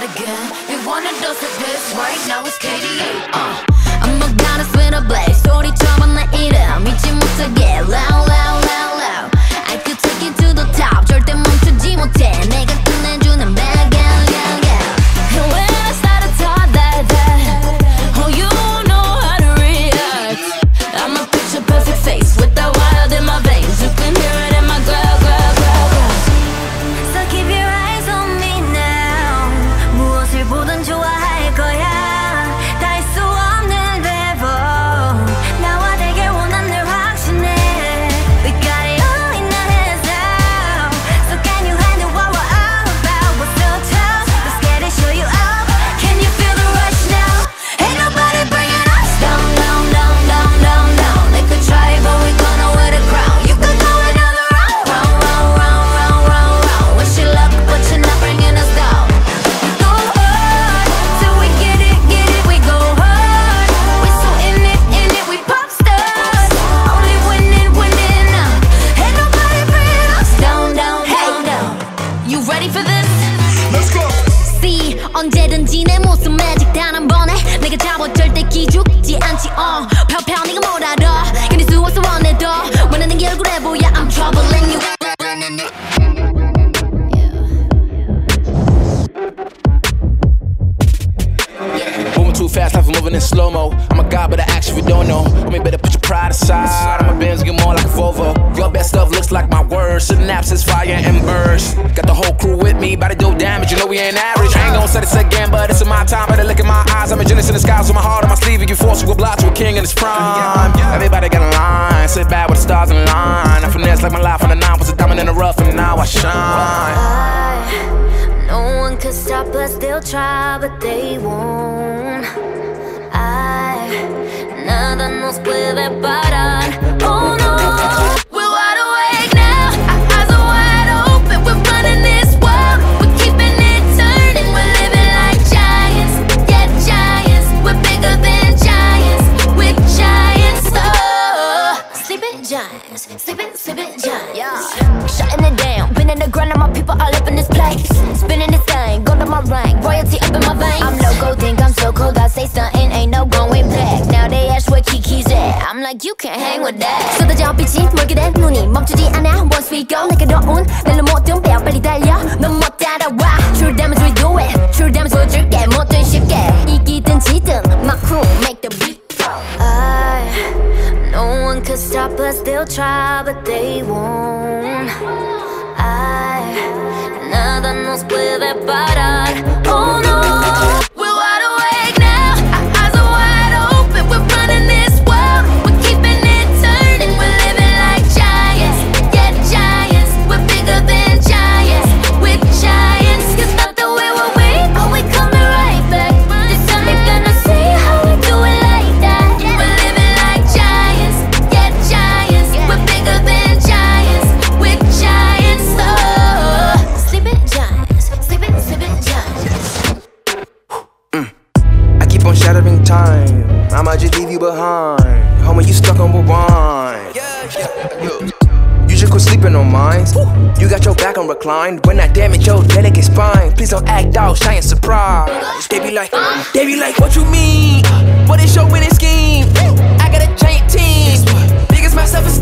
again. You wanna dose of this right now it's KDA. I'm a goddess with a blaze. 소리처럼 내 이름 잊지 못하게 loud loud loud loud. I could take you to the top. 절대 멈추지 못해. 내가 끝내주는 bad gal gal gal. And when I start to talk that oh you know how to react. I'm a picture perfect face with that wild in my veins. You can hear it in my growl growl growl growl. So keep your eyes on me now. 무엇을 보든 좋아할 거야. 다 할 수 없는 대로 나와 되길 원하는 확신해. We got it all in our hands now. So can you handle what we're all about? We're so tough, let's get it, show you up. Can you feel the rush now? Ain't nobody bringing us down, down, down, down, down, down. They could try but we gonna wear the crown. You could go another round, round, round, round, round, round, round. Wish you luck but you're not bringing us down. We go hard till we get it, we go hard. We so in it, we pop stars. Only winning, winning now. Ain't nobody bringing us down, down, down, down. You ready for this? Let's go. See, 언제든지 내 모습 매직 단 한 번에 내가 잡아 절대 기죽지 않지. 펴펴 네가 뭘 알아. 견딜 수 없어 원해도 원하는 게 얼굴에 보여. I'm troubling you. Moving too fast, life is moving in slow-mo. I'm a god, but I act if you don't know. Homie, better put your pride aside. I'm a Benz, get more like a Volvo. Your best stuff looks like my words. Synapses, fire, and burst. Got the whole crew with me, about to do damage. You know we ain't average. I ain't gon' say this again, but it's in my time. Better look in my eyes. I'm a genius in the skies with my heart on my sleeve. You can force you a block to a king in his prime. Everybody got a line. Sit back with the stars in line. I finesse like my life on the nine. Was a diamond in the rough, and now I shine. No one could stop us, they'll try, but they won't. Nada nos puede parar. Oh no, we're wide awake now. Our eyes are wide open. We're running this world. We're keeping it turning. We're living like giants. Yeah, giants. We're bigger than giants. We're giants. Oh, sleeping giants. Sleeping giants. Yeah. Shutting it down. Been in the grind, and my people all up in this place. Spinning this thing, go to my rank. Royalty up in my veins. I'm loco, think I'm so cold. I say something, ain't no going back. Now they ask where Kiki's at. I'm like, you can't hang with that. 쏟아져 빛이 멀게 된 눈이 멈추지 않아. Once we go, 내게 더운 낼로 모든 배워 빨리 달려. 넌 못 따라와. True damage we do it. True damage 보여줄게. 뭐든 쉽게 이기든 지든 my crew make the beat. No one could stop us. They'll try, but they won't. Nada nos puede parar. Oh no, we're wide awake now. Our eyes are wide open. We're running this world. We're keeping it turning. We're living like giants. Yeah, giants. We're bigger than giants. We're giants. It's not the way we're weak, but we coming right back. This time they're gonna see how we do it like that. We're living like giants. Yeah, giants. We're bigger than giants. We're giants. Oh, sleeping giants. Sleeping giants. I keep on shattering time. I might just leave you behind. Homie, you stuck on rewind. You just quit sleeping on mine. You got your back on reclined. When I damage your delicate spine, please don't act out, shy and surprised. They be like, what you mean? What is your winning scheme? I got a giant team. Biggest my self-esteem.